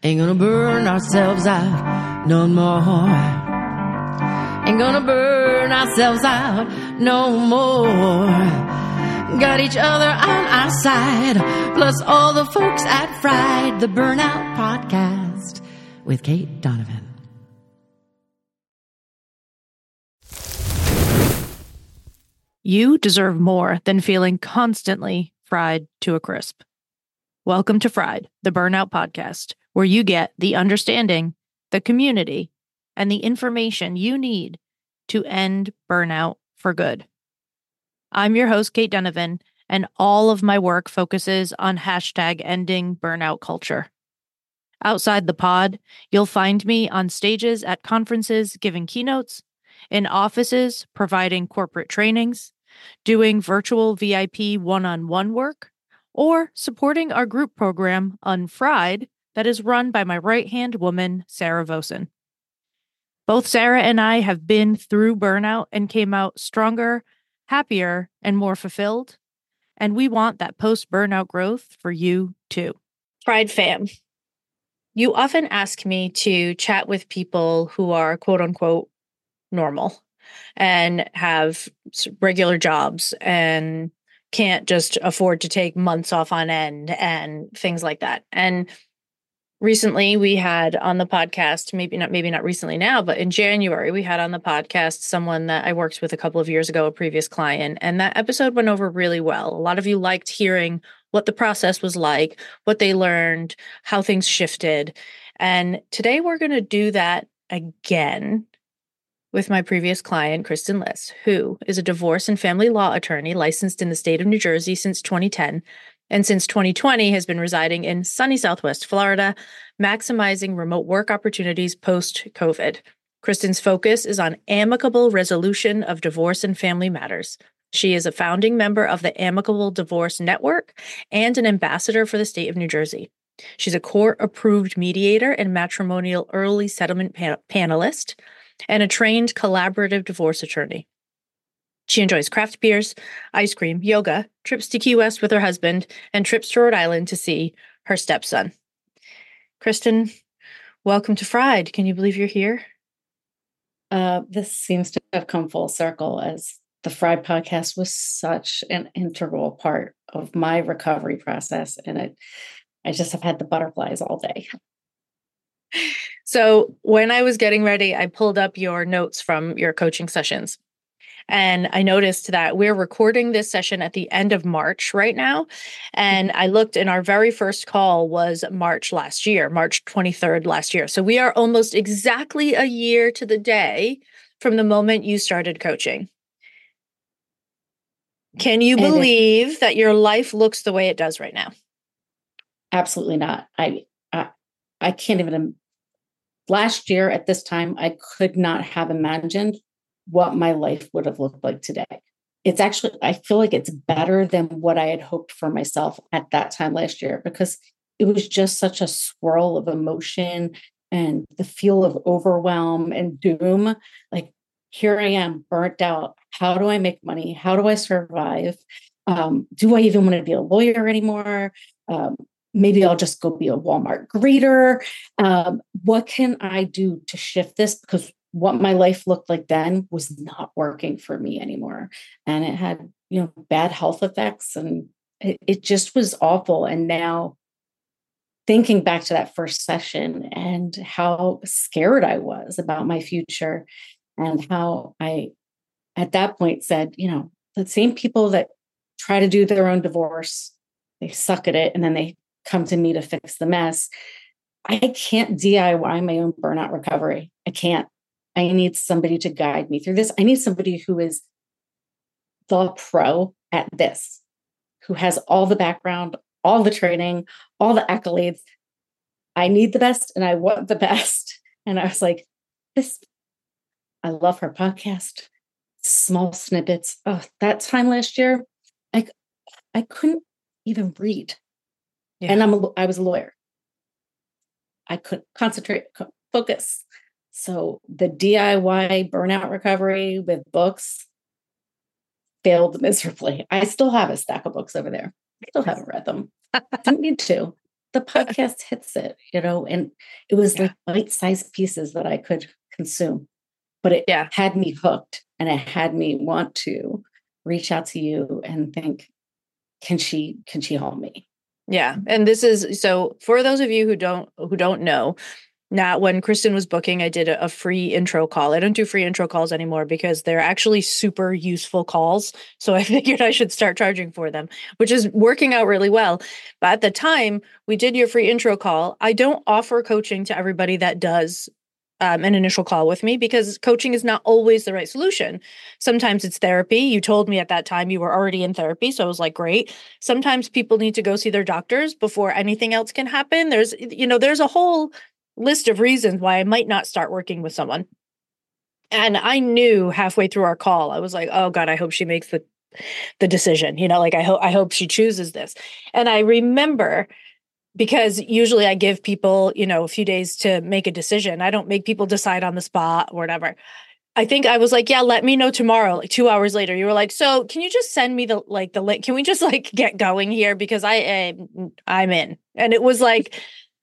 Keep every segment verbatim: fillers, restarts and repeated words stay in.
Ain't gonna burn ourselves out no more. Ain't gonna burn ourselves out no more. Got each other on our side, plus all the folks at Fried, the Burnout Podcast with Kate Donovan. You deserve more than feeling constantly fried to a crisp. Welcome to Fried, the Burnout Podcast, where you get the understanding, the community, and the information you need to end burnout for good. I'm your host, Kate Donovan, and all of my work focuses on hashtag ending burnout culture. Outside the pod, you'll find me on stages at conferences giving keynotes, in offices providing corporate trainings, doing virtual V I P one-on-one work, or supporting our group program, Unfried, that is run by my right-hand woman, Sarah Vosen. Both Sarah and I have been through burnout and came out stronger, happier, and more fulfilled. And we want that post-burnout growth for you, too. Fried fam, you often ask me to chat with people who are quote-unquote normal and have regular jobs and can't just afford to take months off on end and things like that. And recently we had on the podcast, maybe not, maybe not recently now, but in January, we had on the podcast someone that I worked with a couple of years ago, a previous client, and that episode went over really well. A lot of you liked hearing what the process was like, what they learned, how things shifted. And today we're going to do that again with my previous client, Kristen Liss, who is a divorce and family law attorney licensed in the state of New Jersey since twenty ten, and since twenty twenty has been residing in sunny Southwest Florida, maximizing remote work opportunities post-COVID. Kristen's focus is on amicable resolution of divorce and family matters. She is a founding member of the Amicable Divorce Network and an ambassador for the state of New Jersey. She's a court-approved mediator and matrimonial early settlement pan- panelist, and a trained collaborative divorce attorney. She enjoys craft beers, ice cream, yoga, trips to Key West with her husband, and trips to Rhode Island to see her stepson. Kristen, welcome to Fried. Can you believe you're here? Uh, this seems to have come full circle, as the Fried podcast was such an integral part of my recovery process, and it, I just have had the butterflies all day. So when I was getting ready, I pulled up your notes from your coaching sessions. And I noticed that we're recording this session at the end of March right now. And I looked, and our very first call was March last year, March twenty-third last year. So we are almost exactly a year to the day from the moment you started coaching. Can you believe it, that your life looks the way it does right now? Absolutely not. I, I, I can't even. Last year at this time, I could not have imagined what my life would have looked like today. It's actually, I feel like it's better than what I had hoped for myself at that time last year, because it was just such a swirl of emotion and the feel of overwhelm and doom. Like, here I am, burnt out. How do I make money? How do I survive? Um, do I even want to be a lawyer anymore? Um, Maybe I'll just go be a Walmart greeter. Um, what can I do to shift this? Because what my life looked like then was not working for me anymore. And it had, you know, bad health effects, and it, it just was awful. And now thinking back to that first session and how scared I was about my future, and how I, at that point, said, you know, the same people that try to do their own divorce, they suck at it, and then they come to me to fix the mess. I can't D I Y my own burnout recovery. I can't. I need somebody to guide me through this. I need somebody who is the pro at this, who has all the background, all the training, all the accolades. I need the best, and I want the best. And I was like, this, I love her podcast. Small snippets. Oh, that time last year, I, I couldn't even read. Yeah. And I'm a, I was a lawyer. I couldn't concentrate, couldn't focus. So the D I Y burnout recovery with books failed miserably. I still have a stack of books over there. I still haven't read them. Didn't need to. the podcast hits it, you know, and it was Yeah. like bite-sized pieces that I could consume, but it Yeah. had me hooked, and it had me want to reach out to you and think, can she, can she help me? Yeah. And this is, so for those of you who don't, who don't know, now when Kristen was booking, I did a, a free intro call. I don't do free intro calls anymore because they're actually super useful calls. So I figured I should start charging for them, which is working out really well. But at the time we did your free intro call, I don't offer coaching to everybody that does Um, an initial call with me, because coaching is not always the right solution. Sometimes it's therapy. You told me at that time you were already in therapy. So I was like, great. Sometimes people need to go see their doctors before anything else can happen. There's, you know, there's a whole list of reasons why I might not start working with someone. And I knew halfway through our call, I was like, oh God, I hope she makes the, the decision, you know, like I hope, I hope she chooses this. And I remember, because usually I give people, you know, a few days to make a decision. I don't make people decide on the spot or whatever. I think I was like, yeah, let me know tomorrow. Like two hours later, you were like, so can you just send me the, like the link? Can we just like get going here? Because I am, I'm in. And it was like,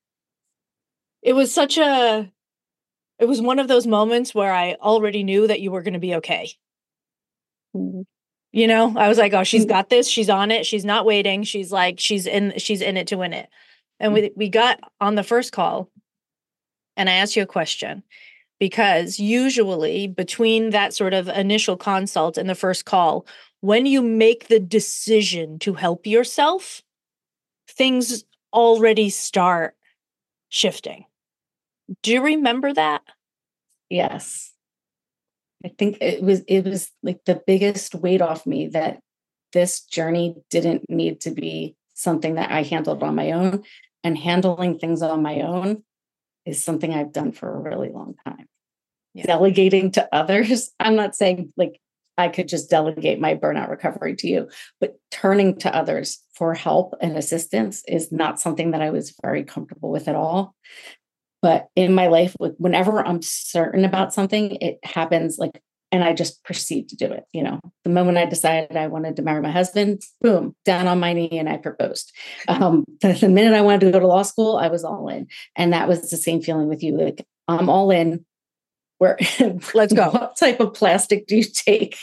it was such a, it was one of those moments where I already knew that you were going to be okay. Mhm. You know, I was like, oh, she's got this. She's on it. She's not waiting. She's like, she's in, she's in it to win it. And we, we got on the first call and I asked you a question, because usually between that sort of initial consult and the first call, when you make the decision to help yourself, things already start shifting. Do you remember that? Yes. I think it was, it was like the biggest weight off me that this journey didn't need to be something that I handled on my own, and handling things on my own is something I've done for a really long time. Yeah. Delegating to others. I'm not saying like I could just delegate my burnout recovery to you, but turning to others for help and assistance is not something that I was very comfortable with at all. But in my life, whenever I'm certain about something, it happens like, and I just proceed to do it. You know, the moment I decided I wanted to marry my husband, boom, down on my knee and I proposed. Um, the, the minute I wanted to go to law school, I was all in. And that was the same feeling with you. Like, I'm all in. Where, let's go. What type of plastic do you take?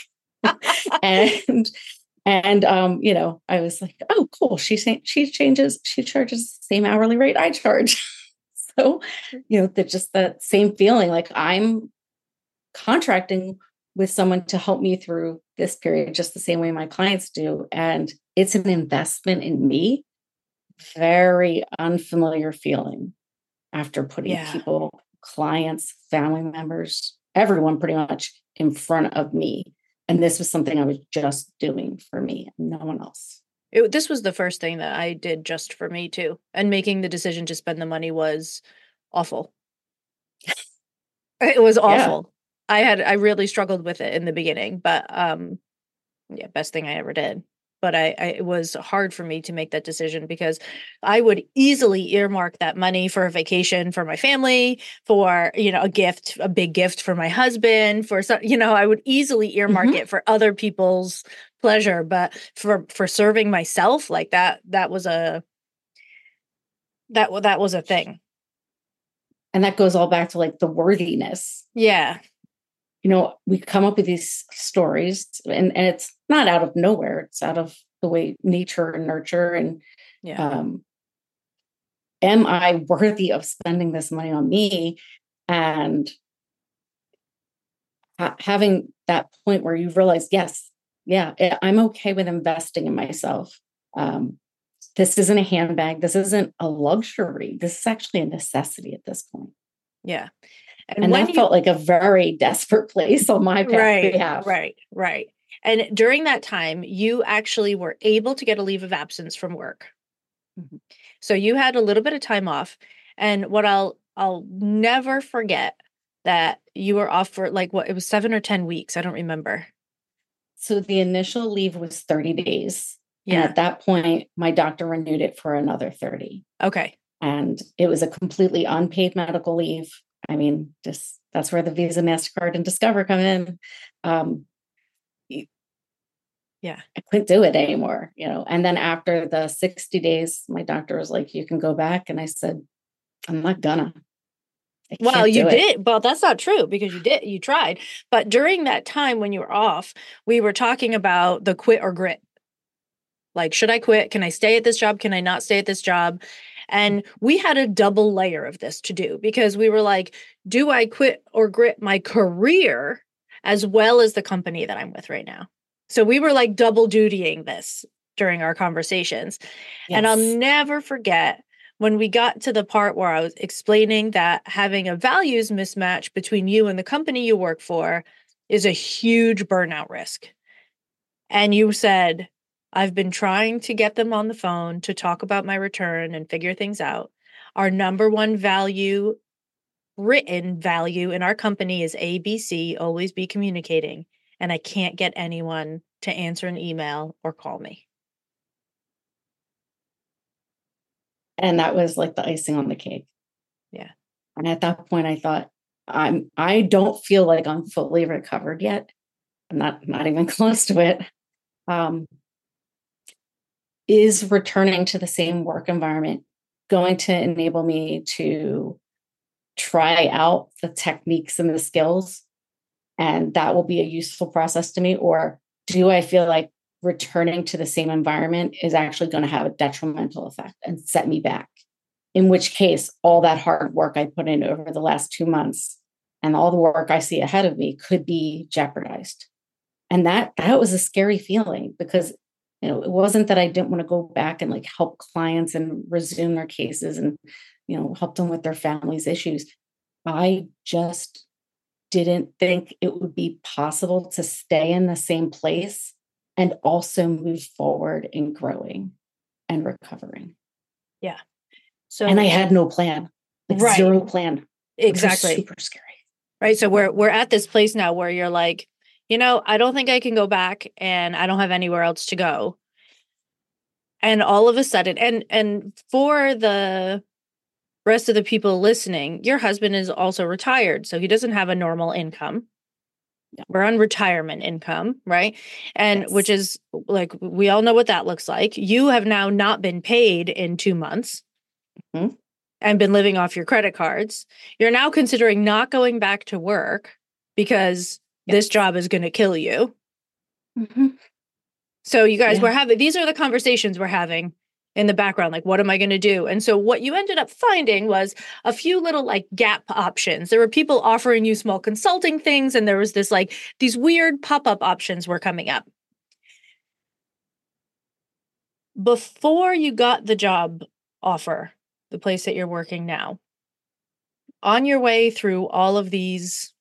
and, and, um, you know, I was like, oh, cool. She, she changes, she charges the same hourly rate I charge. So, you know, that just that same feeling, like I'm contracting with someone to help me through this period, just the same way my clients do. And it's an investment in me. Very unfamiliar feeling after putting Yeah. people, clients, family members, everyone pretty much in front of me. And this was something I was just doing for me and no one else. It, this was the first thing that I did just for me too. And making the decision to spend the money was awful. It was awful. Yeah. I had, I really struggled with it in the beginning, but um, yeah, best thing I ever did. But I, I, it was hard for me to make that decision because I would easily earmark that money for a vacation for my family, for, you know, a gift, a big gift for my husband, for some, you know, I would easily earmark mm-hmm. it for other people's pleasure. But for, for serving myself like that, that was a, that, that was a thing. And that goes all back to like the worthiness. Yeah. You know, we come up with these stories and, and it's not out of nowhere. It's out of the way nature and nurture. And yeah. um, am I worthy of spending this money on me? And ha- having that point where you realize, yes, yeah, I'm okay with investing in myself. Um, this isn't a handbag. This isn't a luxury. This is actually a necessity at this point. Yeah. And, and that you, felt like a very desperate place on my right, behalf. Right, right. And during that time, you actually were able to get a leave of absence from work. Mm-hmm. So you had a little bit of time off. And what I'll I'll never forget that you were off for like what it was seven or ten weeks. I don't remember. So the initial leave was thirty days. Yeah. And at that point, my doctor renewed it for another thirty. Okay. And it was a completely unpaid medical leave. I mean, just that's where the Visa, MasterCard, and Discover come in. Um, Yeah. I couldn't do it anymore, you know. And then after the sixty days, my doctor was like, you can go back. And I said, I'm not gonna. I Well, can't you do it. did. Well, that's not true because you did. You tried. But during that time when you were off, we were talking about the quit or grit. Like, should I quit? Can I stay at this job? Can I not stay at this job? And we had a double layer of this to do because we were like, do I quit or grit my career as well as the company that I'm with right now? So we were like double dutying this during our conversations. Yes. And I'll never forget when we got to the part where I was explaining that having a values mismatch between you and the company you work for is a huge burnout risk. And you said, I've been trying to get them on the phone to talk about my return and figure things out. Our number one value, written value in our company is A B C, always be communicating. And I can't get anyone to answer an email or call me. And that was like the icing on the cake. Yeah. And at that point I thought, I'm I don't feel like I'm fully recovered yet. I'm not not even close to it. Um, is returning to the same work environment going to enable me to try out the techniques and the skills, and that will be a useful process to me? Or do I feel like returning to the same environment is actually going to have a detrimental effect and set me back? In which case, all that hard work I put in over the last two months and all the work I see ahead of me could be jeopardized. And that that was a scary feeling because, you know, it wasn't that I didn't want to go back and like help clients and resume their cases and, you know, help them with their families' issues. I just didn't think it would be possible to stay in the same place and also move forward in growing and recovering. Yeah. So, and I had no plan, like right. zero plan. Exactly. Super scary. Right. So we're we're at this place now where you're like, you know, I don't think I can go back and I don't have anywhere else to go. And all of a sudden, and and for the rest of the people listening, your husband is also retired. So he doesn't have a normal income. Yeah. We're on retirement income, right? And Yes. which is like, we all know what that looks like. You have now not been paid in two months. Mm-hmm. And been living off your credit cards. You're now considering not going back to work because yes. this job is going to kill you. Mm-hmm. So you guys yeah. were having, these are the conversations we're having in the background. Like, what am I going to do? And so what you ended up finding was a few little like gap options. There were people offering you small consulting things. And there was this like, these weird pop-up options were coming up. Before you got the job offer, the place that you're working now, on your way through all of these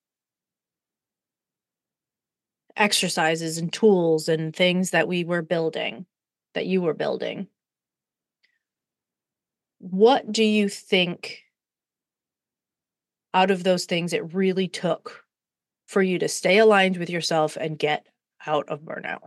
exercises and tools and things that we were building, that you were building, what do you think out of those things it really took for you to stay aligned with yourself and get out of burnout?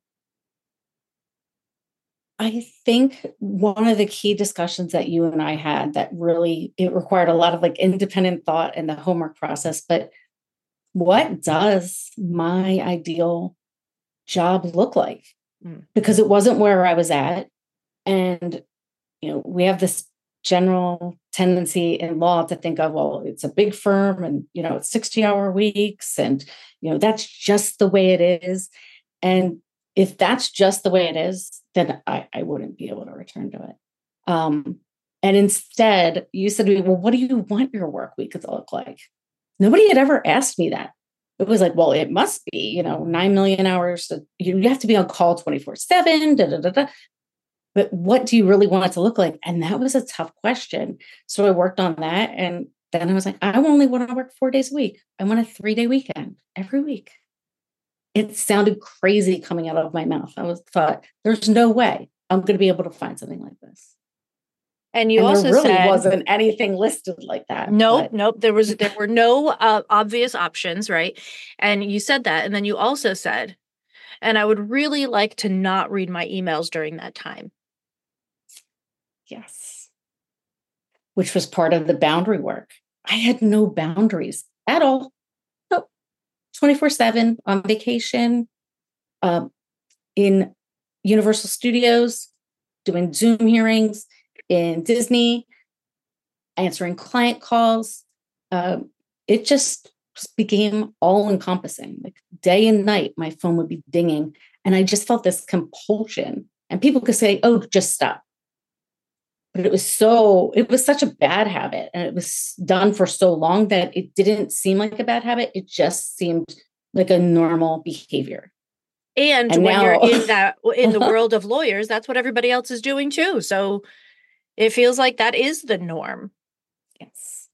I think one of the key discussions that you and I had that really, it required a lot of like independent thought and the homework process, but what does my ideal job look like? Mm. Because it wasn't where I was at. And, you know, we have this general tendency in law to think of, well, it's a big firm and, you know, it's sixty hour weeks and, you know, that's just the way it is. And if that's just the way it is, then I, I wouldn't be able to return to it. Um, and instead, you said to me, well, what do you want your work week to look like? Nobody had ever asked me that. It was like, well, it must be, you know, nine million hours. You have to be on call twenty-four seven. Da, da, da, da. But what do you really want it to look like? And that was a tough question. So I worked on that. And then I was like, I only want to work four days a week. I want a three day weekend every week. It sounded crazy coming out of my mouth. I was thought, there's no way I'm going to be able to find something like this. And you and also there really said, wasn't anything listed like that. Nope, but. nope. There was there were no uh, obvious options, right? And you said that, and then you also said, and I would really like to not read my emails during that time. Yes. Which was part of the boundary work. I had no boundaries at all. Nope. twenty-four seven on vacation. Um, in Universal Studios, doing Zoom hearings, in Disney, answering client calls. Um, it just became all encompassing. Like day and night, my phone would be dinging. And I just felt this compulsion. And people could say, oh, just stop. But it was so, it was such a bad habit. And it was done for so long that it didn't seem like a bad habit. It just seemed like a normal behavior. And, and when now, you're in that, in the world of lawyers, that's what everybody else is doing too. So it feels like that is the norm. Yes.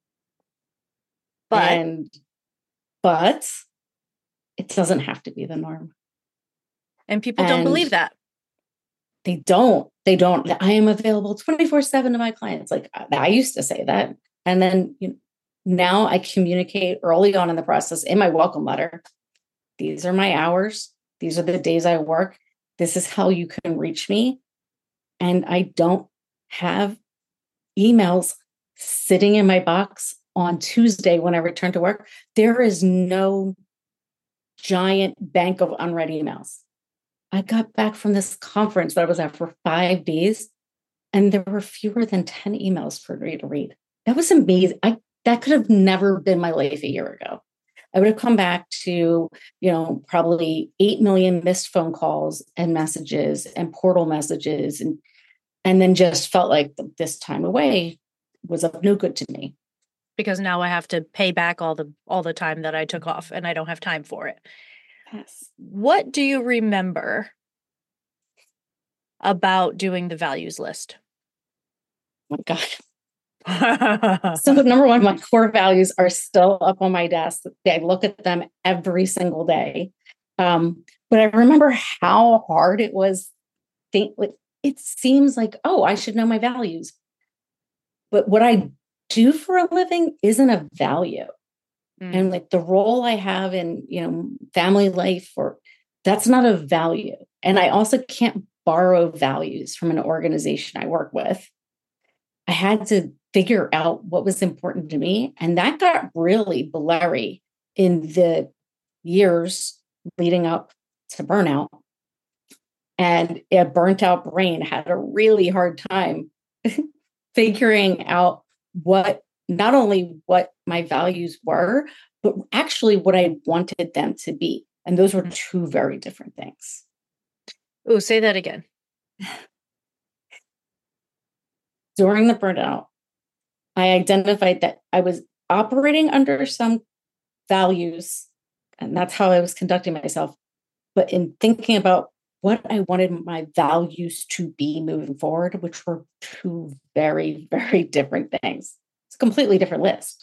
But, and, but it doesn't have to be the norm. And people and don't believe that. They don't. They don't. I am available twenty-four seven to my clients. Like I used to say that. And then you know, now I communicate early on in the process in my welcome letter. These are my hours. These are the days I work. This is how you can reach me. And I don't have emails sitting in my box on Tuesday when I return to work. There is no giant bank of unread emails. I got back from this conference that I was at for five days, and there were fewer than ten emails for me to read. That was amazing. I that could have never been my life a year ago. I would have come back to, you know, probably eight million missed phone calls and messages and portal messages, and and then just felt like this time away was of no good to me. Because now I have to pay back all the all the time that I took off, and I don't have time for it. Yes. What do you remember about doing the values list? Oh my God. So number one, my core values are still up on my desk. I look at them every single day. Um, but I remember how hard it was. Think, it seems like, oh, I should know my values. But what I do for a living isn't a value. Mm. And like the role I have in, you know, family life, or that's not a value. And I also can't borrow values from an organization I work with. I had to figure out what was important to me. And that got really blurry in the years leading up to burnout. And a burnt out brain had a really hard time figuring out what, not only what my values were, but actually what I wanted them to be. And those were two very different things. Oh, say that again. During the burnout, I identified that I was operating under some values, and that's how I was conducting myself. But in thinking about what I wanted my values to be moving forward, which were two very, very different things. It's a completely different list.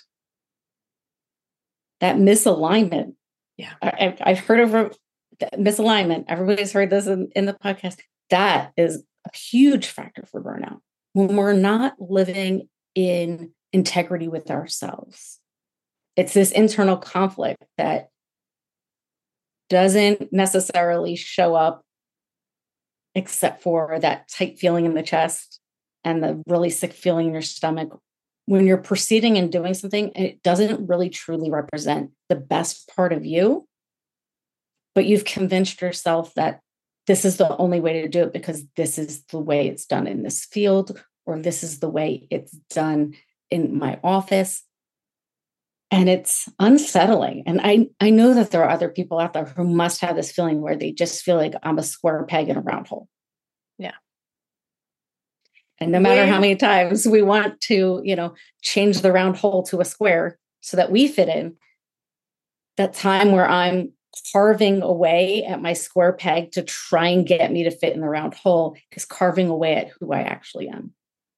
That misalignment. Yeah. I, I've heard of misalignment. Everybody's heard this in, in the podcast. That is a huge factor for burnout. When we're not living in integrity with ourselves. It's this internal conflict that doesn't necessarily show up except for that tight feeling in the chest and the really sick feeling in your stomach. When you're proceeding and doing something, it doesn't really truly represent the best part of you, but you've convinced yourself that this is the only way to do it because this is the way it's done in this field, or this is the way it's done in my office. And it's unsettling. And I, I know that there are other people out there who must have this feeling where they just feel like I'm a square peg in a round hole. Yeah. And no matter where, how many times we want to, you know, change the round hole to a square so that we fit in, that time where I'm carving away at my square peg to try and get me to fit in the round hole is carving away at who I actually am.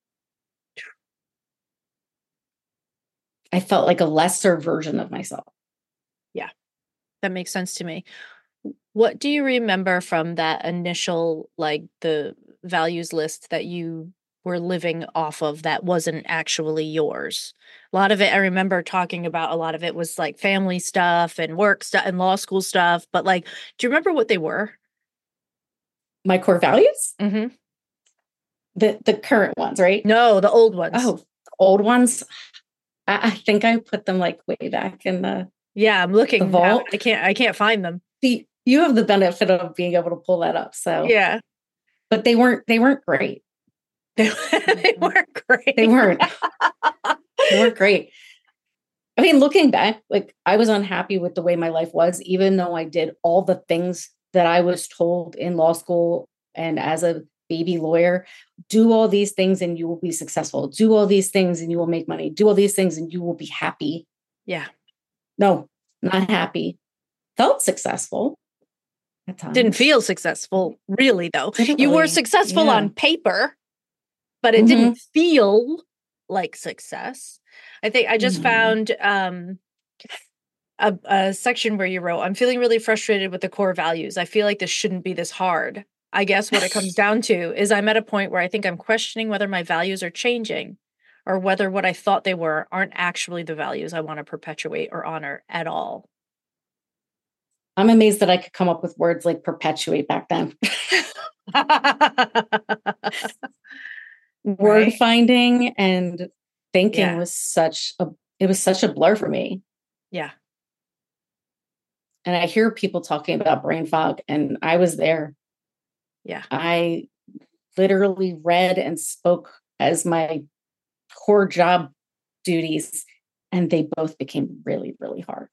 I felt like a lesser version of myself. Yeah, that makes sense to me. What do you remember from that initial, like the values list that you were living off of that wasn't actually yours? A lot of it, I remember talking about, a lot of it was like family stuff and work stuff and law school stuff. But like, do you remember what they were? My core values? Mm-hmm. The, the current ones, right? No, the old ones. Oh, old ones. I think I put them like way back in the yeah. I'm looking. the vault. I can't. I can't find them. The you have the benefit of being able to pull that up. So Yeah. But they weren't, they weren't great. They, they weren't great. They weren't. They weren't great. I mean, looking back, like I was unhappy with the way my life was, even though I did all the things that I was told in law school and as a baby lawyer, do all these things and you will be successful. Do all these things and you will make money. Do all these things and you will be happy. Yeah. No, not happy. Felt successful at times. Didn't feel successful, really, though. Didn't You were really. successful Yeah. on paper, but it Mhm. didn't feel like success. I think I just No. found um, a, a section where you wrote, I'm feeling really frustrated with the core values. I feel like this shouldn't be this hard. I guess what it comes down to is I'm at a point where I think I'm questioning whether my values are changing or whether what I thought they were aren't actually the values I want to perpetuate or honor at all. I'm amazed that I could come up with words like perpetuate back then. Word Right. finding and thinking Yeah. was such a, it was such a blur for me. Yeah. And I hear people talking about brain fog, and I was there. Yeah. I literally read and spoke as my core job duties, and they both became really, really hard.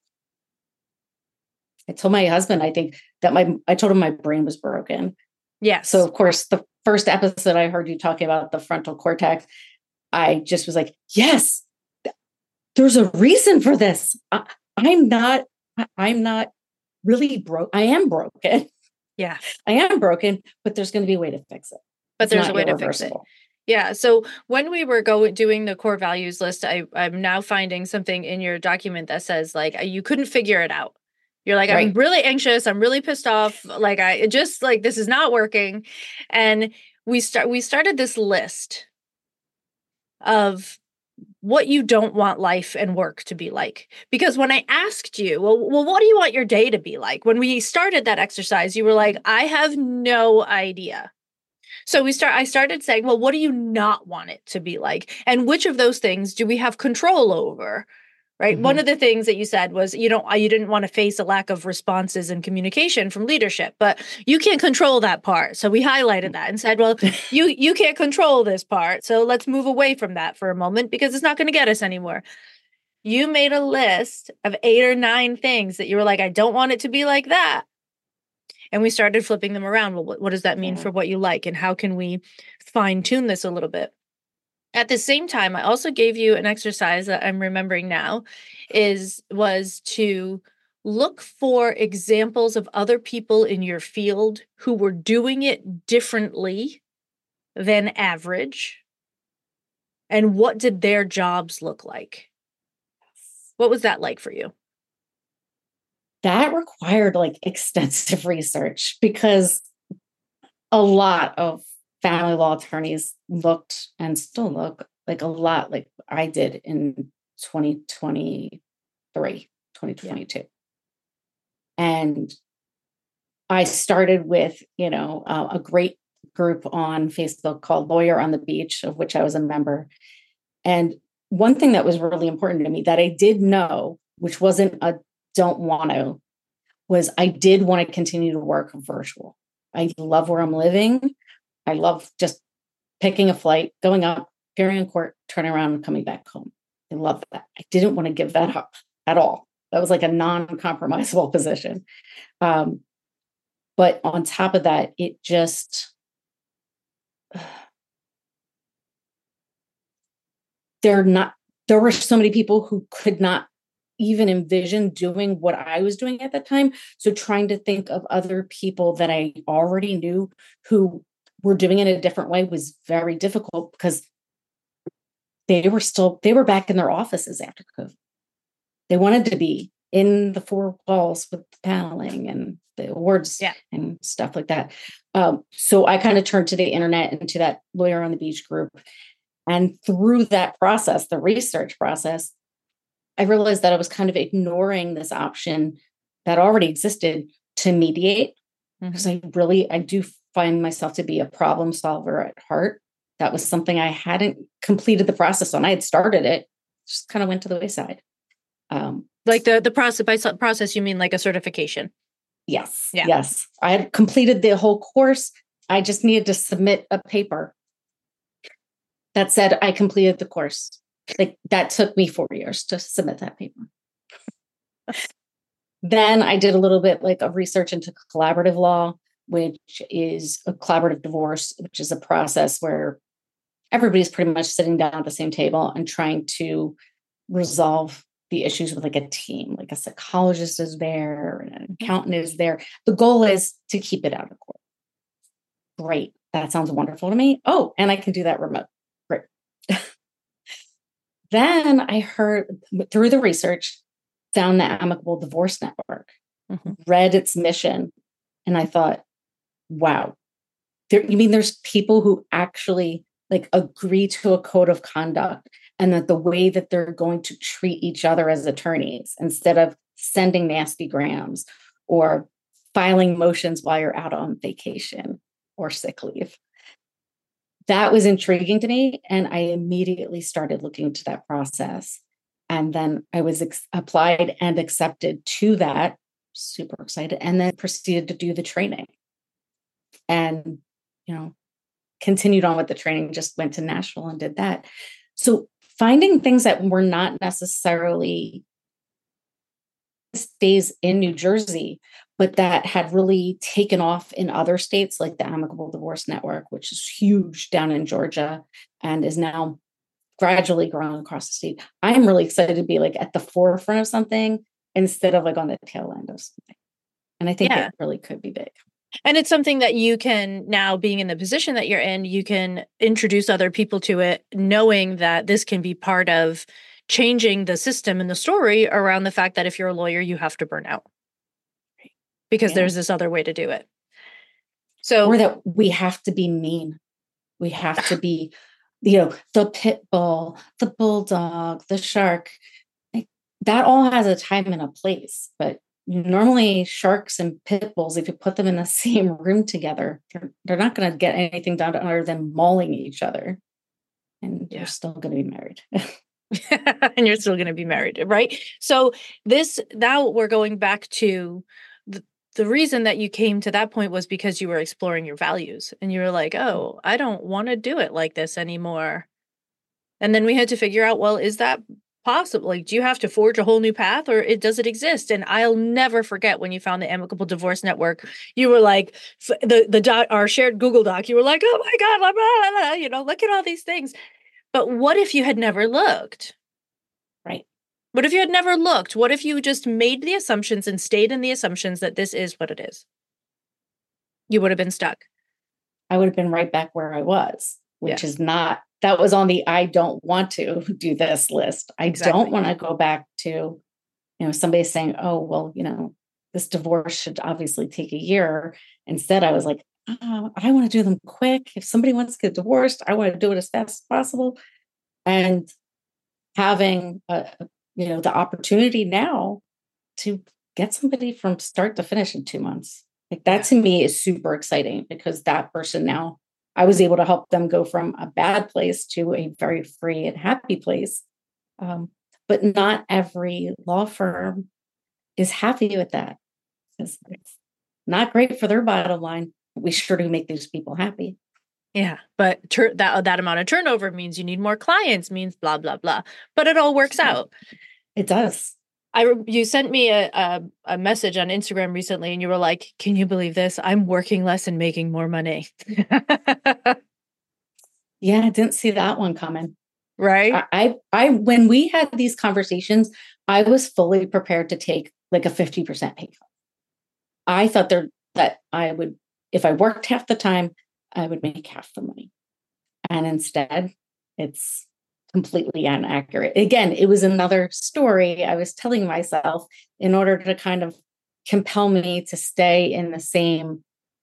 I told my husband, I think that my, I told him my brain was broken. Yes. So of course, the first episode I heard you talking about the frontal cortex, I just was like, yes, there's a reason for this. I, I'm not, I'm not really broke. I am broken. Yeah. I am broken, but there's going to be a way to fix it. But It's there's not a way to fix it. irreversible. Yeah. So when we were going doing the core values list, I, I'm now finding something in your document that says like you couldn't figure it out. You're like, I'm Right. really anxious. I'm really pissed off. Like I it just like this is not working. And we start we started this list of what you don't want life and work to be like. Because when I asked you, well, well, what do you want your day to be like? When we started that exercise, you were like, I have no idea. So we start, I started saying, well, what do you not want it to be like? And which of those things do we have control over? Right. Mhm. One of the things that you said was, you don't, you didn't want to face a lack of responses and communication from leadership, but you can't control that part. So we highlighted that and said, well, you, you can't control this part. So let's move away from that for a moment because it's not going to get us anywhere. You made a list of eight or nine things that you were like, I don't want it to be like that. And we started flipping them around. Well, what, what does that mean Yeah. for what you like? And how can we fine tune this a little bit? At the same time, I also gave you an exercise that I'm remembering now is was to look for examples of other people in your field who were doing it differently than average. And what did their jobs look like? What was that like for you? That required like extensive research because a lot of family law attorneys looked and still look like a lot like I did in twenty twenty-three, twenty twenty-two. Yeah. And I started with, you know, uh, a great group on Facebook called Lawyer on the Beach, of which I was a member. And one thing that was really important to me that I did know, which wasn't a don't want to, was I did want to continue to work virtual. I love where I'm living. I love just picking a flight, going up, appearing in court, turning around and coming back home. I love that. I didn't want to give that up at all. That was like a non-compromisable position. Um, but on top of that, it just, uh, there not, there were so many people who could not even envision doing what I was doing at that time. So trying to think of other people that I already knew who were doing it a different way was very difficult because they were still, they were back in their offices after COVID. They wanted to be in the four walls with the paneling and the awards yeah. and stuff like that. Um, so I kind of turned to the internet and to that Lawyer on the Beach group. And through that process, the research process, I realized that I was kind of ignoring this option that already existed to mediate. Because mm-hmm. I really, I do find myself to be a problem solver at heart. That was something I hadn't completed the process on. I had started it, just kind of went to the wayside. Um, like the the process by process, you mean like a certification? Yes. Yeah. Yes. I had completed the whole course. I just needed to submit a paper that said I completed the course. Like that took me four years to submit that paper. Then I did a little bit like of research into collaborative law, which is a collaborative divorce, which is a process where everybody's pretty much sitting down at the same table and trying to resolve the issues with like a team, like a psychologist is there, and an accountant is there. The goal is to keep it out of court. Great. That sounds wonderful to me. Oh, and I can do that remote. Great. Then I heard through the research, found the Amicable Divorce Network, mm-hmm. read its mission, and I thought, wow, there, you mean there's people who actually like agree to a code of conduct and that the way that they're going to treat each other as attorneys instead of sending nasty grams or filing motions while you're out on vacation or sick leave. That was intriguing to me. And I immediately started looking into that process. And then I was ex- applied and accepted to that, super excited, and then proceeded to do the training. And, you know, continued on with the training, just went to Nashville and did that. So finding things that were not necessarily stays in New Jersey, but that had really taken off in other states, like the Amicable Divorce Network, which is huge down in Georgia and is now gradually growing across the state. I'm really excited to be like at the forefront of something instead of like on the tail end of something. And I think yeah. it really could be big. And it's something that you can now, being in the position that you're in, you can introduce other people to it, knowing that this can be part of changing the system and the story around the fact that if you're a lawyer, you have to burn out because yeah. there's this other way to do it. So, or that we have to be mean. We have to be, you know, the pit bull, the bulldog, the shark. Like, that all has a time and a place, but normally sharks and pit bulls, if you put them in the same room together, they're, they're not going to get anything done other than mauling each other. And yeah. you're still going to be married. And you're still going to be married, right? So this, now we're going back to the, the reason that you came to that point was because you were exploring your values and you were like, oh, I don't want to do it like this anymore. And then we had to figure out, well, is that possible? Like, do you have to forge a whole new path or it does it exist? And I'll never forget when you found the Amicable Divorce Network, you were like, the, the doc, our shared Google Doc, you were like, oh my God, blah, blah, blah, you know, look at all these things. But what if you had never looked? Right. What if you had never looked? What if you just made the assumptions and stayed in the assumptions that this is what it is? You would have been stuck. I would have been right back where I was, which yeah. is not, that was on the I don't want to do this list. I exactly. don't want to go back to, you know, somebody saying, oh, well, you know, this divorce should obviously take a year. Instead, I was like, oh, I want to do them quick. If somebody wants to get divorced, I want to do it as fast as possible. And having, a, you know, the opportunity now to get somebody from start to finish in two months. Like that yeah. to me is super exciting because that person now, I was able to help them go from a bad place to a very free and happy place. Um, but not every law firm is happy with that. It's, it's not great for their bottom line. We sure do make these people happy. Yeah, but tur- that that amount of turnover means you need more clients, means blah, blah, blah. But it all works out. It does. I re- you sent me a, a a message on Instagram recently and you were like, can you believe this? I'm working less and making more money. Yeah, I didn't see that one coming. Right. I, I, I, when we had these conversations, I was fully prepared to take like a fifty percent pay cut. I thought there that I would, if I worked half the time, I would make half the money. And instead, it's completely inaccurate. Again, it was another story I was telling myself in order to kind of compel me to stay in the same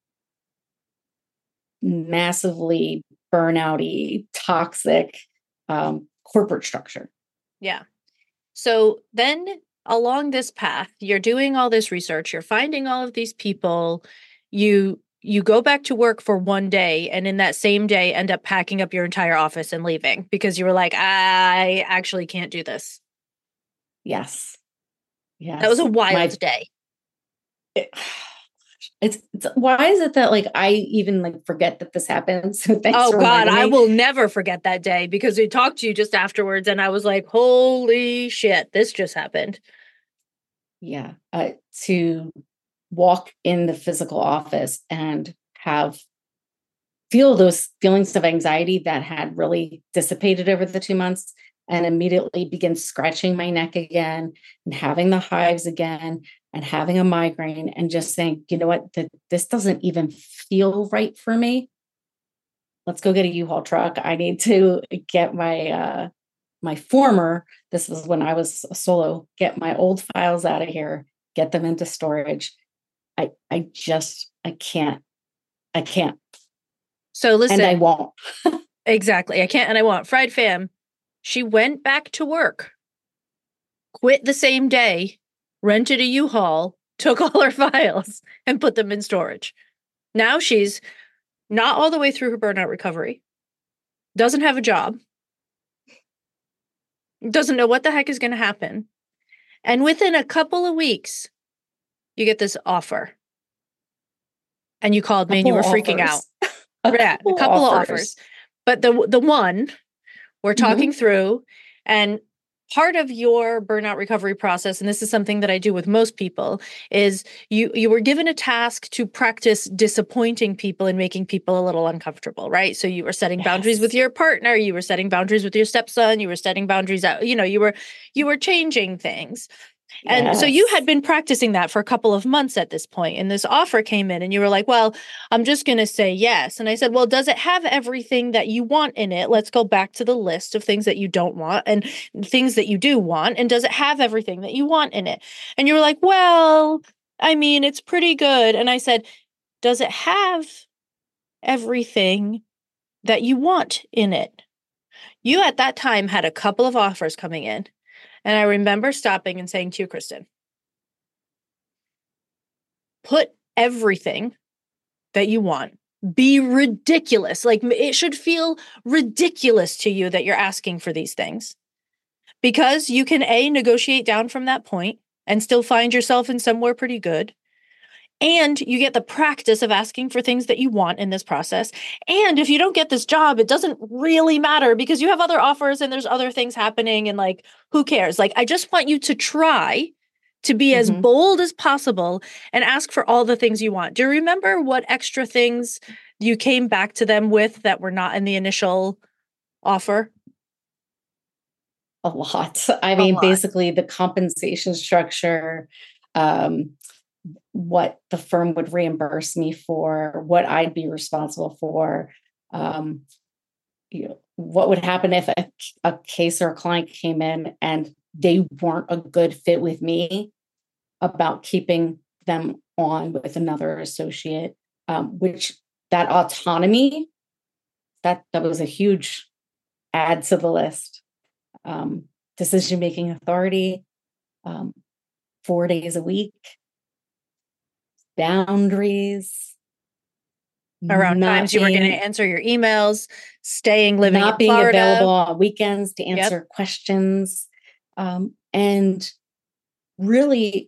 massively burnout-y, toxic um, corporate structure. Yeah. So then along this path, you're doing all this research, you're finding all of these people, you you go back to work for one day and in that same day end up packing up your entire office and leaving because you were like, I actually can't do this. Yes. Yes. That was a wild My, day. It, It's, it's why is it that like I even like forget that this happened? So thanks Oh for God, reminding I me. will never forget that day because we talked to you just afterwards and I was like, holy shit, this just happened. Yeah. Uh, to walk in the physical office and have feel those feelings of anxiety that had really dissipated over the two months and immediately begin scratching my neck again and having the hives again and having a migraine and just saying, you know what, the, this doesn't even feel right for me. Let's go get a U-Haul truck. I need to get my, uh, my former, this was when I was a solo, get my old files out of here, get them into storage. I, I just, I can't, I can't. So listen. And I won't. Exactly. I can't and I won't. Fried Fam, she went back to work, quit the same day, rented a U-Haul, took all her files and put them in storage. Now she's not all the way through her burnout recovery, doesn't have a job, doesn't know what the heck is going to happen. And within a couple of weeks, you get this offer. And you called me and you were freaking out. a yeah, couple a couple offers. of offers. But the the one we're talking mm-hmm. through, and part of your burnout recovery process, and this is something that I do with most people, is you you were given a task to practice disappointing people and making people a little uncomfortable, right? So you were setting yes. boundaries with your partner, you were setting boundaries with your stepson, you were setting boundaries out, you know, you were you were changing things. And yes. so you had been practicing that for a couple of months at this point, and this offer came in and you were like, well, I'm just going to say yes. And I said, well, does it have everything that you want in it? Let's go back to the list of things that you don't want and things that you do want. And does it have everything that you want in it? And you were like, well, I mean, it's pretty good. And I said, does it have everything that you want in it? You at that time had a couple of offers coming in. And I remember stopping and saying to you, Kristen, put everything that you want. Be ridiculous. Like it should feel ridiculous to you that you're asking for these things. Because you can A, negotiate down from that point and still find yourself in somewhere pretty good. And you get the practice of asking for things that you want in this process. And if you don't get this job, it doesn't really matter because you have other offers and there's other things happening and like, who cares? Like, I just want you to try to be mm-hmm. as bold as possible and ask for all the things you want. Do you remember what extra things you came back to them with that were not in the initial offer? A lot. I mean, lot. Basically the compensation structure, um, what the firm would reimburse me for, what I'd be responsible for, um, you know, what would happen if a, a case or a client came in and they weren't a good fit with me, about keeping them on with another associate, um, which that autonomy, that, that was a huge add to the list. Um, decision-making authority, um, four days a week, boundaries. Around times being, you were going to answer your emails, staying, living not in being Florida. available on weekends to answer yep. questions, um, and really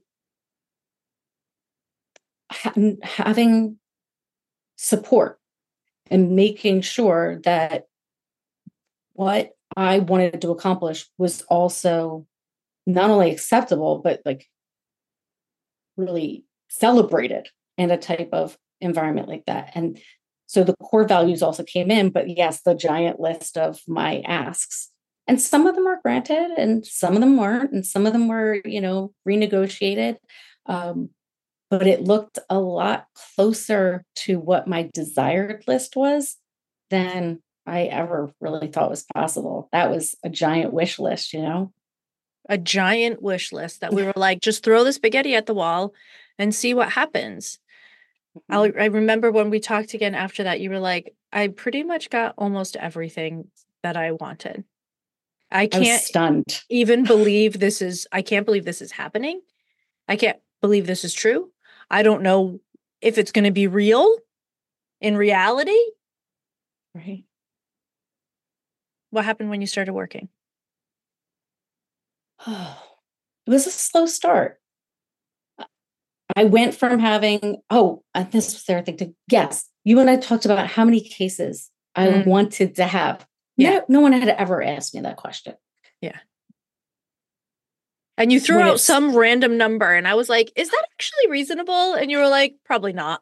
ha- having support and making sure that what I wanted to accomplish was also not only acceptable, but like really celebrated in a type of environment like that. And so the core values also came in, but yes, the giant list of my asks. And some of them are granted and some of them weren't, and some of them were, you know, renegotiated. Um, but it looked a lot closer to what my desired list was than I ever really thought was possible. That was a giant wish list, you know? A giant wish list that we were like, just throw the spaghetti at the wall and see what happens. I'll, I remember when we talked again after that, you were like, I pretty much got almost everything that I wanted. I can't I was stunned. even believe this is, I can't believe this is happening. I can't believe this is true. I don't know if it's going to be real in reality. Right. What happened when you started working? Oh, it was a slow start. I went from having, oh, and this was their thing to, yes, you and I talked about how many cases I mm. wanted to have. Yeah. No, no one had ever asked me that question. Yeah. And you threw when out some random number and I was like, is that actually reasonable? And you were like, probably not.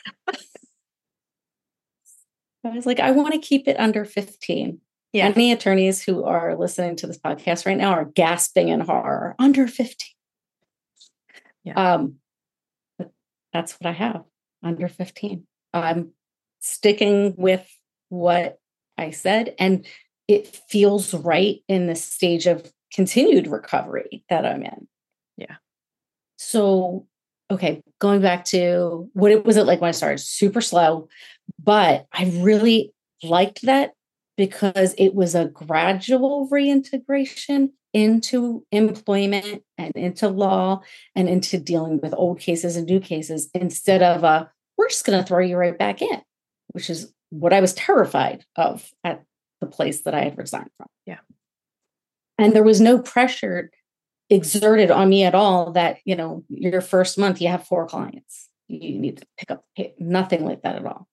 I was like, I want to keep it under fifteen. Yeah. Any attorneys who are listening to this podcast right now are gasping in horror. Under fifteen. Yeah. Um, but that's what I have. Under fifteen. I'm sticking with what I said, and it feels right in the stage of continued recovery that I'm in. Yeah. So, okay, going back to what it was it like when I started? Super slow, but I really liked that because it was a gradual reintegration into employment and into law and into dealing with old cases and new cases instead of a, we're just going to throw you right back in, which is what I was terrified of at the place that I had resigned from. Yeah. And there was no pressure exerted on me at all that, you know, your first month, you have four clients. You need to pick up, nothing like that at all.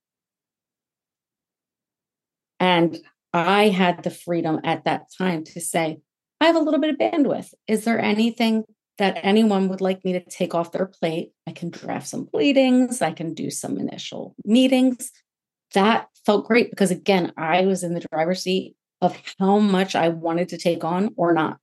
And I had the freedom at that time to say, I have a little bit of bandwidth. Is there anything that anyone would like me to take off their plate? I can draft some pleadings. I can do some initial meetings. That felt great because, again, I was in the driver's seat of how much I wanted to take on or not.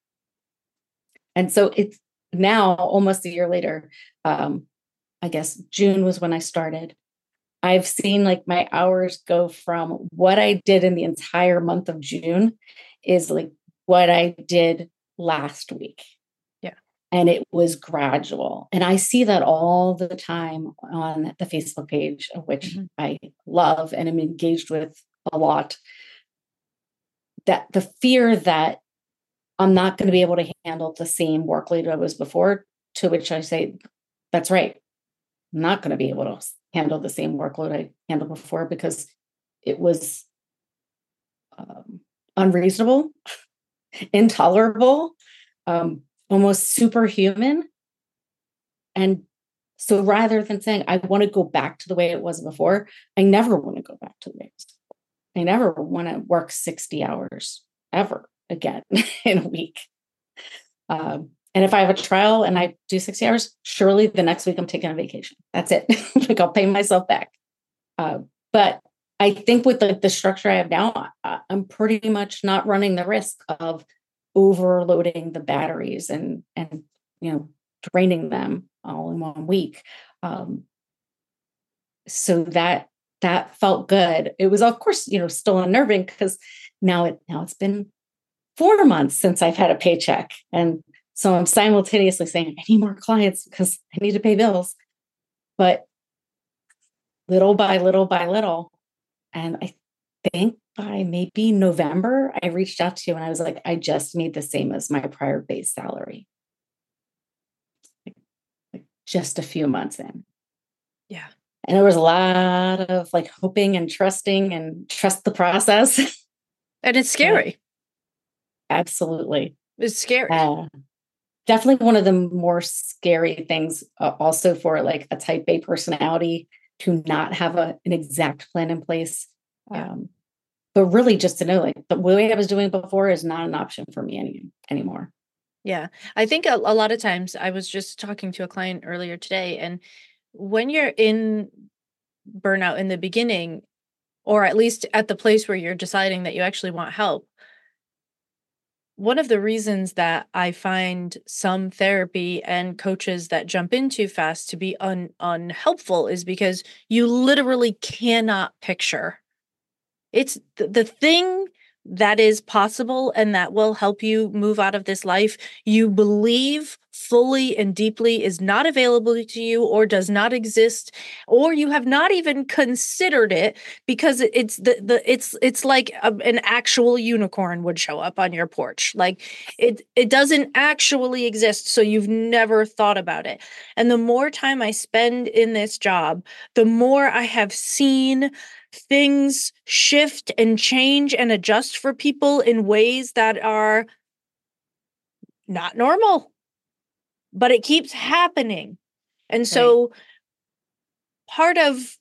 And so it's now almost a year later, um, I guess June was when I started. I've seen like my hours go from what I did in the entire month of June is like what I did last week. Yeah. And it was gradual. And I see that all the time on the Facebook page, which mm-hmm. I love and am engaged with a lot. That the fear that I'm not going to be able to handle the same workload I was before, to which I say, that's right. I'm not going to be able to handle the same workload I handled before because it was um, unreasonable, intolerable, um, almost superhuman. And so rather than saying, I want to go back to the way it was before, I never want to go back to the way it was before. I never want to work sixty hours ever again in a week. Um, and if I have a trial and I do sixty hours, surely the next week I'm taking a vacation. That's it. Like I'll pay myself back. Uh, but I think with the, the structure I have now, I, I'm pretty much not running the risk of overloading the batteries and, and, you know, draining them all in one week. Um, so that, that felt good. It was, of course, you know, still unnerving because now it, now it's been four months since I've had a paycheck. And so I'm simultaneously saying, I need more clients because I need to pay bills. But little by little by little. And I think by maybe November, I reached out to you and I was like, I just made the same as my prior base salary. Like, like just a few months in. Yeah. And there was a lot of like hoping and trusting and trust the process. And it's scary. Uh, absolutely. It's scary. Uh, definitely one of the more scary things uh, also for like a type A personality to not have a, an exact plan in place. Yeah. Um, but really just to know like the way I was doing before is not an option for me any, anymore. Yeah. I think a, a lot of times I was just talking to a client earlier today, and when you're in burnout in the beginning, or at least at the place where you're deciding that you actually want help, one of the reasons that I find some therapy and coaches that jump in too fast to be un- unhelpful is because you literally cannot picture. It's th- the thing that is possible and that will help you move out of this life you believe fully and deeply is not available to you or does not exist, or you have not even considered it because it's the, the it's it's like a, an actual unicorn would show up on your porch. Like it it doesn't actually exist, so you've never thought about it. And the more time I spend in this job, the more I have seen things shift and change and adjust for people in ways that are not normal, but it keeps happening. And so right. part of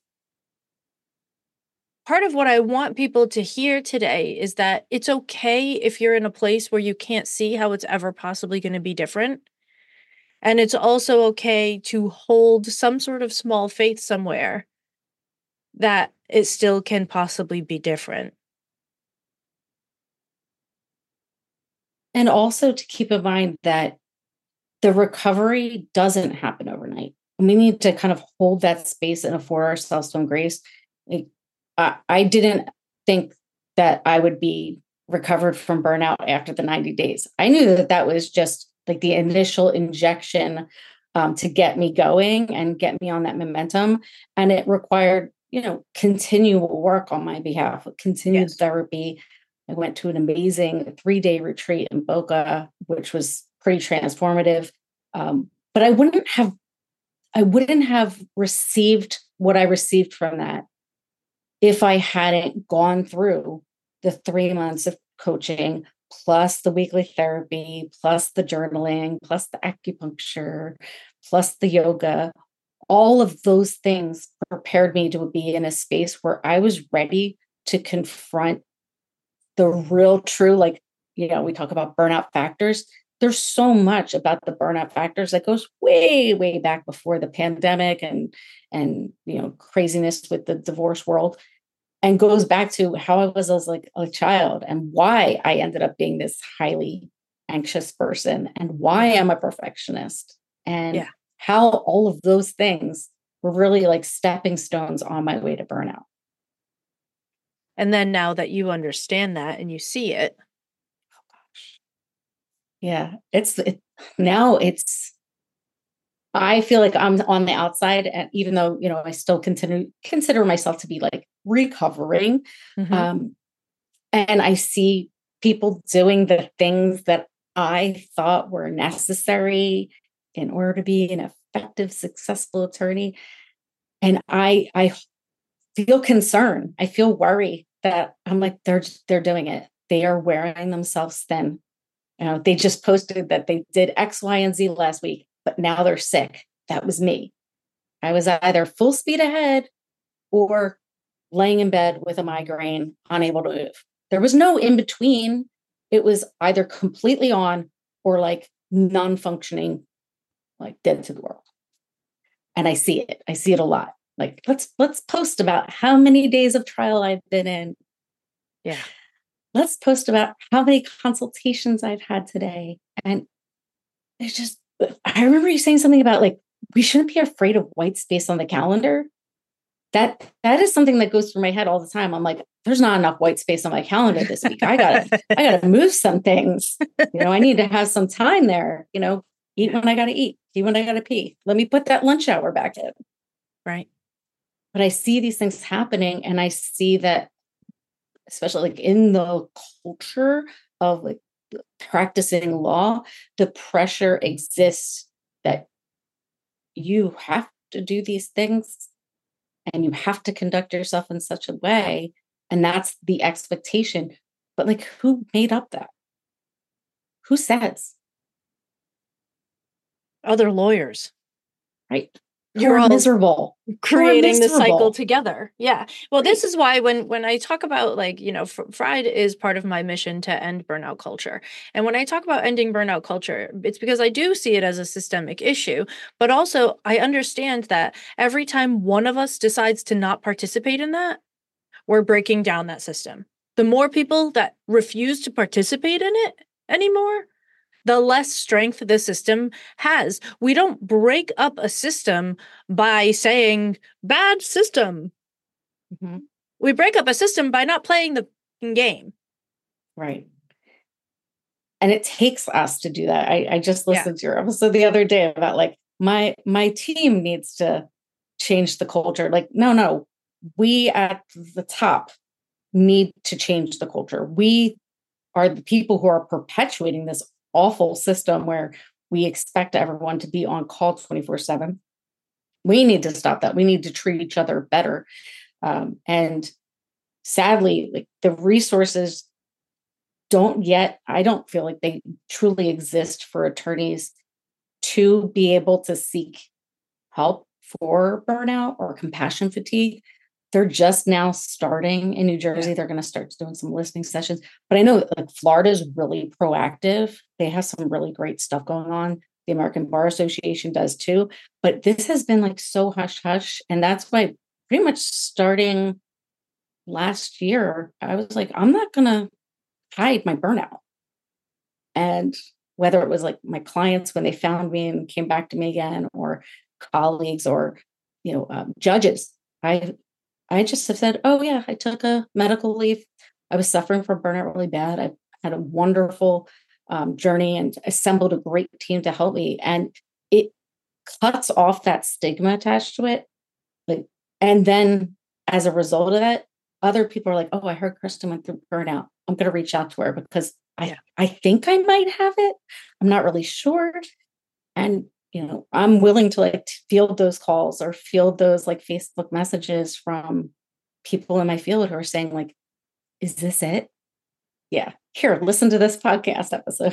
part of what I want people to hear today is that it's okay if you're in a place where you can't see how it's ever possibly going to be different. And it's also okay to hold some sort of small faith somewhere that it still can possibly be different. And also to keep in mind that the recovery doesn't happen overnight. We need to kind of hold that space and afford ourselves some grace. Like, I, I didn't think that I would be recovered from burnout after the ninety days. I knew that that was just like the initial injection um, to get me going and get me on that momentum. And it required, you know, continual work on my behalf, continued yes. therapy. I went to an amazing three-day retreat in Boca, which was pretty transformative. Um, but I wouldn't have, I wouldn't have received what I received from that if I hadn't gone through the three months of coaching, plus the weekly therapy, plus the journaling, plus the acupuncture, plus the yoga. All of those things prepared me to be in a space where I was ready to confront the real true, like, you know, we talk about burnout factors. There's so much about the burnout factors that goes way, way back before the pandemic and, and, you know, craziness with the divorce world, and goes back to how I was as like a child and why I ended up being this highly anxious person and why I'm a perfectionist and yeah. how all of those things were really like stepping stones on my way to burnout. And then now that you understand that and you see it. Oh gosh. Yeah, it's it, now it's, I feel like I'm on the outside, and even though, you know, I still continue consider myself to be like recovering. Mm-hmm. Um, and I see people doing the things that I thought were necessary in order to be an effective, successful attorney. And I, I feel concern. I feel worry that I'm like, they're, they're doing it. They are wearing themselves thin. You know, they just posted that they did X, Y, and Z last week, but now they're sick. That was me. I was either full speed ahead or laying in bed with a migraine, unable to move. There was no in between. It was either completely on or like non-functioning, like dead to the world. And I see it. I see it a lot. Like, let's let's post about how many days of trial I've been in. Yeah. Let's post about how many consultations I've had today. And it's just, I remember you saying something about like, we shouldn't be afraid of white space on the calendar. That that is something that goes through my head all the time. I'm like, there's not enough white space on my calendar this week. I gotta, I gotta move some things. You know, I need to have some time there. You know, eat when I gotta eat, eat when I gotta pee. Let me put that lunch hour back in. Right. But I see these things happening, and I see that, especially like in the culture of like practicing law, the pressure exists that you have to do these things. And you have to conduct yourself in such a way. And that's the expectation. But like, who made up that? Who says? Other lawyers. Right. You're all miserable. Creating the cycle together. Yeah. Well, this is why when, when I talk about like, you know, Fried is part of my mission to end burnout culture. And when I talk about ending burnout culture, it's because I do see it as a systemic issue, but also I understand that every time one of us decides to not participate in that, we're breaking down that system. The more people that refuse to participate in it anymore, the less strength the system has. We don't break up a system by saying, bad system. Mm-hmm. We break up a system by not playing the game. Right. And it takes us to do that. I, I just listened yeah. to your episode the other day about like, my, my team needs to change the culture. Like, no, no, we at the top need to change the culture. We are the people who are perpetuating this awful system where we expect everyone to be on call twenty-four seven. We need to stop that. We need to treat each other better. Um, and sadly, like the resources don't yet, I don't feel like they truly exist for attorneys to be able to seek help for burnout or compassion fatigue. They're just now starting in New Jersey. Yeah. They're going to start doing some listening sessions. But I know like Florida is really proactive. They have some really great stuff going on. The American Bar Association does too. But this has been like so hush hush. And that's why pretty much starting last year, I was like, I'm not going to hide my burnout. And whether it was like my clients when they found me and came back to me again, or colleagues, or, you know, um, judges, I I just have said, oh yeah, I took a medical leave. I was suffering from burnout really bad. I had a wonderful um, journey and assembled a great team to help me. And it cuts off that stigma attached to it. Like, and then as a result of that, other people are like, oh, I heard Kristen went through burnout. I'm going to reach out to her because I, yeah. I think I might have it. I'm not really sure. And, you know, I'm willing to like field those calls or field those like Facebook messages from people in my field who are saying like, is this it? Yeah. Here, listen to this podcast episode.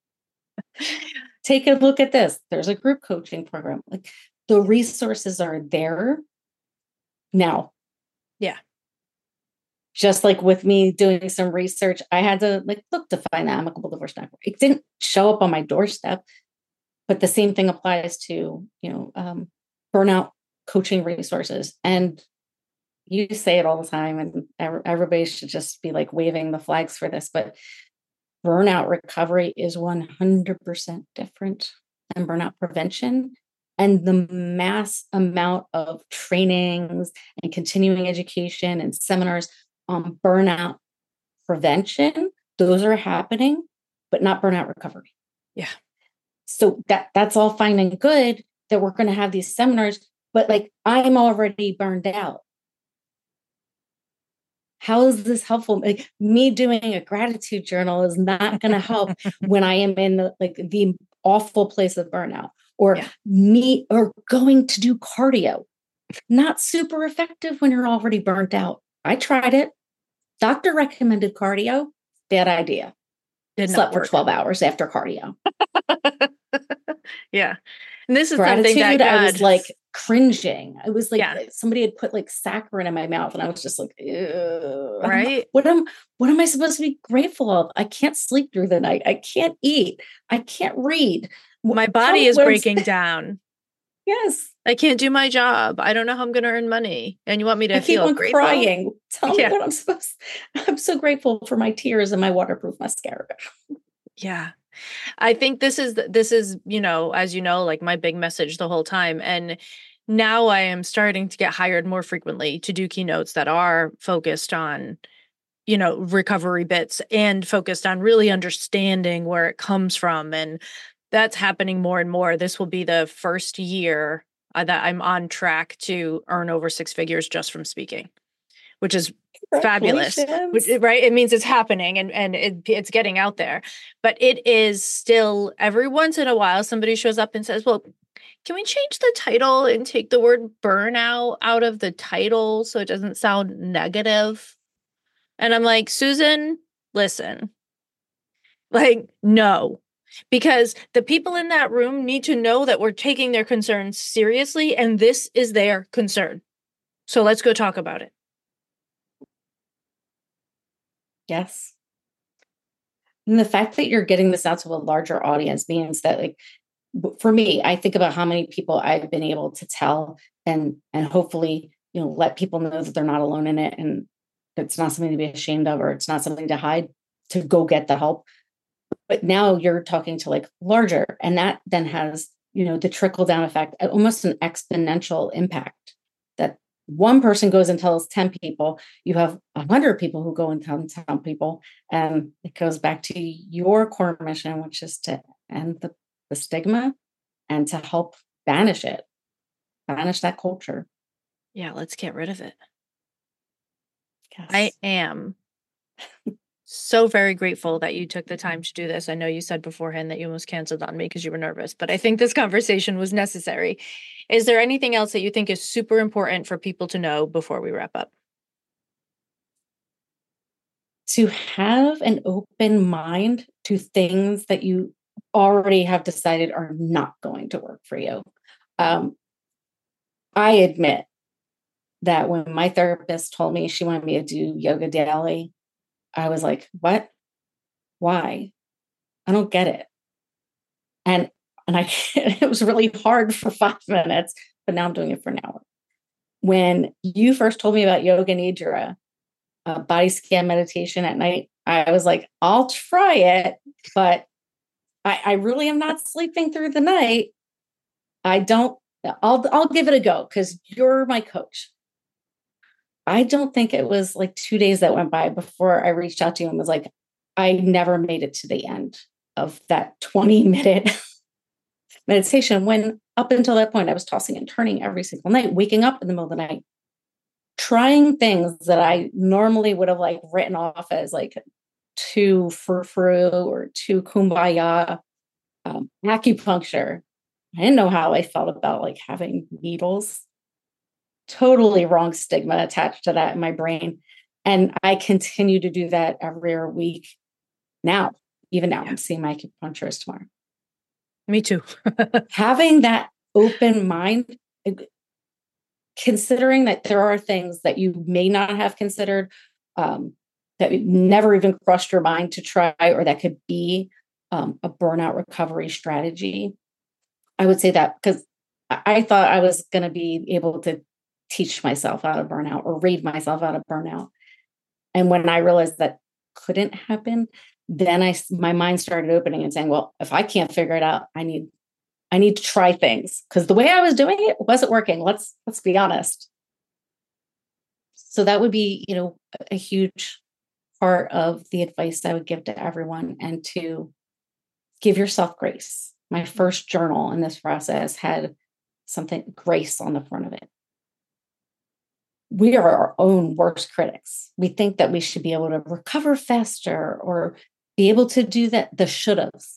Take a look at this. There's a group coaching program. Like the resources are there now. Yeah. Just like with me doing some research, I had to like look to find the Amicable Divorce Network. It didn't show up on my doorstep, but the same thing applies to, you know, um, burnout coaching resources. And you say it all the time, and everybody should just be like waving the flags for this, but burnout recovery is one hundred percent different than burnout prevention. And the mass amount of trainings and continuing education and seminars on burnout prevention, those are happening, but not burnout recovery. Yeah. So that that's all fine and good that we're going to have these seminars, but like I'm already burned out. How is this helpful? Like me doing a gratitude journal is not going to help when I am in the, like the awful place of burnout, or yeah. me or going to do cardio. Not super effective when you're already burnt out. I tried it. Doctor recommended cardio. Bad idea. Did Slept for twelve hours after cardio. Yeah. And this is gratitude. Something that God... I was like cringing. I was like, yeah. somebody had put like saccharin in my mouth, and I was just like, ew. Right. What am what am I supposed to be grateful of? I can't sleep through the night. I can't eat. I can't read. My body is breaking down. Yes. I can't do my job. I don't know how I'm going to earn money. And you want me to I feel keep on grateful? Crying. Tell yeah. me what I'm supposed to. I'm so grateful for my tears and my waterproof mascara. Yeah. I think this is, this is, you know, as you know, like my big message the whole time. And now I am starting to get hired more frequently to do keynotes that are focused on, you know, recovery bits and focused on really understanding where it comes from. And that's happening more and more. This will be the first year uh, that I'm on track to earn over six figures just from speaking, which is fabulous, which, right? It means it's happening and, and it, it's getting out there, but it is still every once in a while, somebody shows up and says, well, can we change the title and take the word burnout out of the title so it doesn't sound negative? And I'm like, Susan, listen, like, no. Because the people in that room need to know that we're taking their concerns seriously, and this is their concern. So let's go talk about it. Yes. And the fact that you're getting this out to a larger audience means that, like, for me, I think about how many people I've been able to tell and and hopefully, you know, let people know that they're not alone in it, and it's not something to be ashamed of, or it's not something to hide, to go get the help. But now you're talking to like larger, and that then has, you know, the trickle down effect, almost an exponential impact, that one person goes and tells ten people, you have a hundred people who go and tell ten people. And it goes back to your core mission, which is to end the, the stigma and to help banish it, banish that culture. Yeah. Let's get rid of it. Yes. I am so very grateful that you took the time to do this. I know you said beforehand that you almost canceled on me because you were nervous, but I think this conversation was necessary. Is there anything else that you think is super important for people to know before we wrap up? To have an open mind to things that you already have decided are not going to work for you. Um, I admit that when my therapist told me she wanted me to do yoga daily, I was like, what? Why? I don't get it. And and I it was really hard for five minutes, but now I'm doing it for an hour. When you first told me about yoga nidra, uh, body scan meditation at night, I was like, I'll try it, but I, I really am not sleeping through the night. I don't, I'll, I'll give it a go because you're my coach. I don't think it was like two days that went by before I reached out to you and was like, I never made it to the end of that twenty minute meditation, when up until that point, I was tossing and turning every single night, waking up in the middle of the night, trying things that I normally would have like written off as like too frou-frou or too kumbaya. Um, acupuncture. I didn't know how I felt about like having needles. Totally wrong stigma attached to that in my brain. And I continue to do that every week now. Even now, I'm seeing my acupuncturist tomorrow. Me too. Having that open mind, considering that there are things that you may not have considered, um, that never even crossed your mind to try, or that could be um, a burnout recovery strategy. I would say that because I thought I was going to be able to teach myself out of burnout or read myself out of burnout. And when I realized that couldn't happen, then I, my mind started opening and saying, well, if I can't figure it out, I need, I need to try things, because the way I was doing it wasn't working. Let's, let's be honest. So that would be, you know, a huge part of the advice I would give to everyone, and to give yourself grace. My first journal in this process had something, grace, on the front of it. We are our own worst critics. We think that we should be able to recover faster or be able to do that, the should-haves.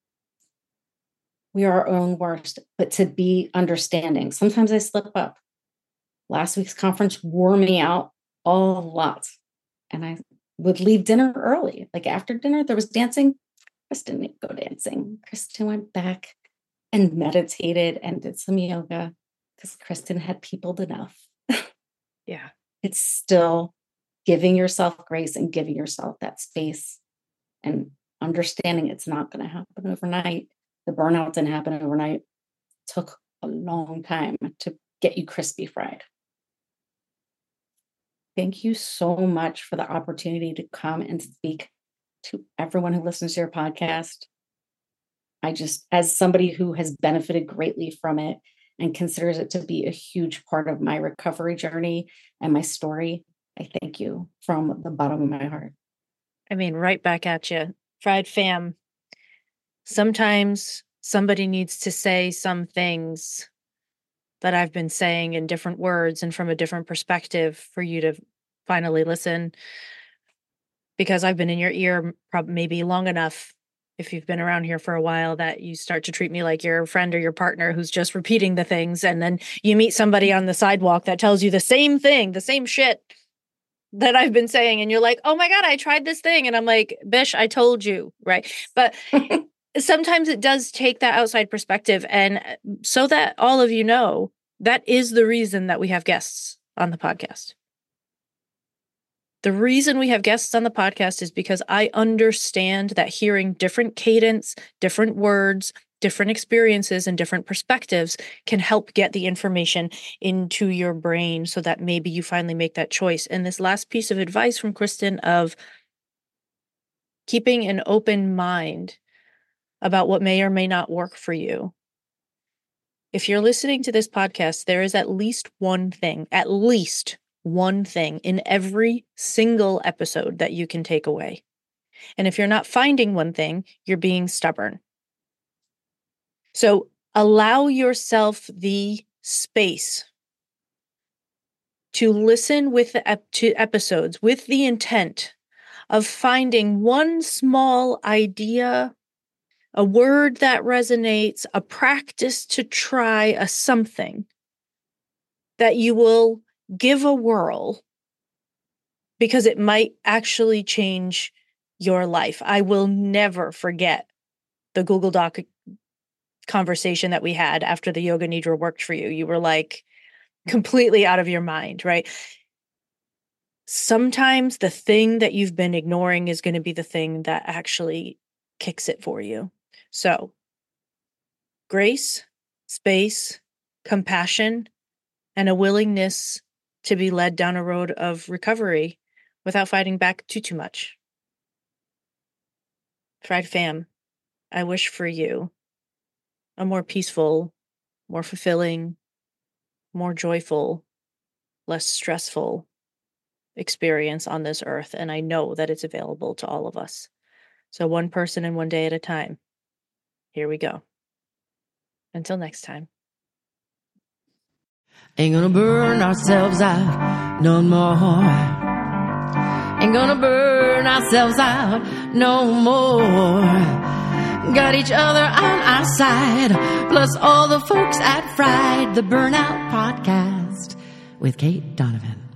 We are our own worst, but to be understanding. Sometimes I slip up. Last week's conference wore me out a lot. And I would leave dinner early. Like after dinner, there was dancing. Kristen didn't go dancing. Kristen went back and meditated and did some yoga because Kristen had peopled enough. Yeah. It's still giving yourself grace and giving yourself that space and understanding it's not going to happen overnight. The burnout didn't happen overnight. It took a long time to get you crispy fried. Thank you so much for the opportunity to come and speak to everyone who listens to your podcast. I just, as somebody who has benefited greatly from it and considers it to be a huge part of my recovery journey and my story, I thank you from the bottom of my heart. I mean, right back at you. Fried fam. Sometimes somebody needs to say some things that I've been saying in different words and from a different perspective for you to finally listen. Because I've been in your ear probably maybe long enough, if you've been around here for a while, that you start to treat me like your friend or your partner who's just repeating the things. And then you meet somebody on the sidewalk that tells you the same thing, the same shit that I've been saying. And you're like, oh my God, I tried this thing. And I'm like, Bish, I told you, right? But sometimes it does take that outside perspective. And so that all of you know, that is the reason that we have guests on the podcast. The reason we have guests on the podcast is because I understand that hearing different cadence, different words, different experiences, and different perspectives can help get the information into your brain so that maybe you finally make that choice. And this last piece of advice from Kristen of keeping an open mind about what may or may not work for you. If you're listening to this podcast, there is at least one thing, at least one thing in every single episode that you can take away. And if you're not finding one thing, you're being stubborn. So allow yourself the space to listen with the ep- to episodes with the intent of finding one small idea, a word that resonates, a practice to try, a something that you will give a whirl, because it might actually change your life. I will never forget the Google Doc conversation that we had after the Yoga Nidra worked for you. You were like, completely out of your mind, right? Sometimes the thing that you've been ignoring is going to be the thing that actually kicks it for you. So, grace, space, compassion, and a willingness to be led down a road of recovery without fighting back too, too much. Fried fam, I wish for you a more peaceful, more fulfilling, more joyful, less stressful experience on this earth. And I know that it's available to all of us. So one person and one day at a time. Here we go. Until next time. Ain't gonna burn ourselves out no more. Ain't gonna burn ourselves out no more. Got each other on our side, plus all the folks at Fried, the Burnout Podcast with Kate Donovan.